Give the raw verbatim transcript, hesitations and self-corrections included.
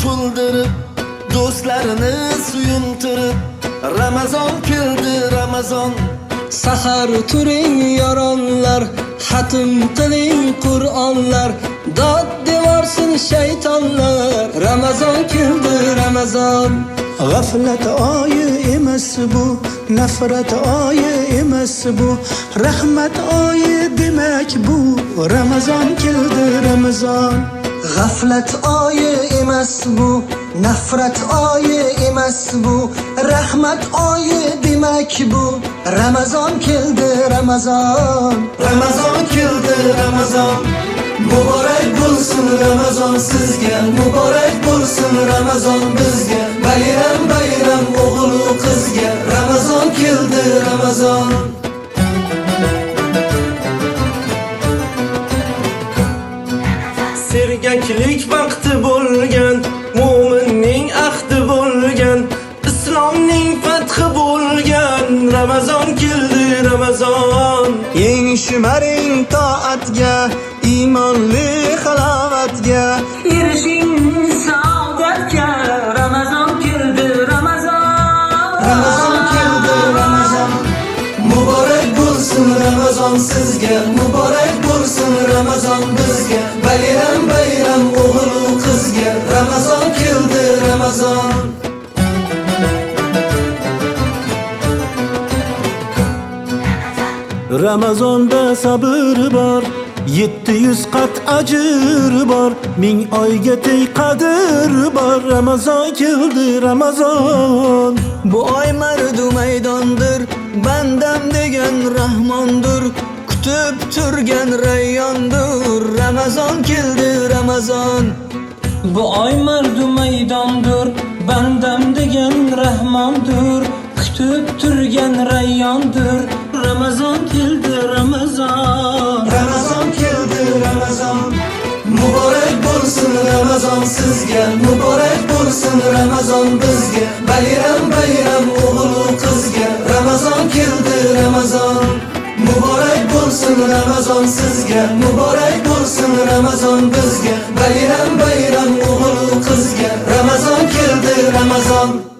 kuldirib, do'stlarini suyuntirib, Ramazon keldi, Ramazon. Sahar turing yoronlar, xatm qiling Qur'onlar, dod devorsin shaytonlar. Ramazon keldi, Ramazon. G'aflat oyi emas bu, nafrat oyi emas bu, rahmat oyi demak bu. Ramazon keldi, Ramazon. G'aflat oyi emas bu, nafrat oyi emas bu, rahmat oyi demak bu. Ramazon keldi, Ramazon. Ramazon keldi, Ramazon. Muborak bo'lsin Ramazon sizga, muborak bo'lsin Ramazon bizga. Bayram bayram o'g'il va qizga. Ramazon keldi, Ramazon. Sergaklik vaqti bo'lgan, mu'minning ahdi bo'lgan, islomning fathi bo'lgan. Ramazon keldi, Ramazon. Eng shimaring toatga, iymonli halovatga, erishing saodatga. Ramazon keldi, Ramazon. Ramazon keldi, Ramazon. Muborak bo'lsin Ramazon sizga, muborak bo'lsin Ramazon bizga. Bayram bayram o'g'il va qizga. Ramazon keldi, Ramazon. Ramazonda sabr bor, yetti yuz qat ajr bor, ming oyga teng qadr bor. Ramazon keldi, Ramazon. Bu oy mardu maydondir, bandam degan Rahmondir, kutib turgan rayyondir. Ramazon keldi, Ramazon. Bu oy mardu maydondir, bandam degan Rahmondir, kutib turgan rayyondir. Ramazon keldi, Ramazon. Ramazon keldi, Ramazon. Muborak bo'lsin Ramazon sizga, muborak bo'lsin Ramazon bizga. Bayram bayram o'g'il va qizga. Ramazon keldi, Ramazon. Muborak bo'lsin Ramazon sizga, muborak bo'lsin Ramazon bizga. Bayram bayram o'g'il va qizga. Ramazon keldi, Ramazon.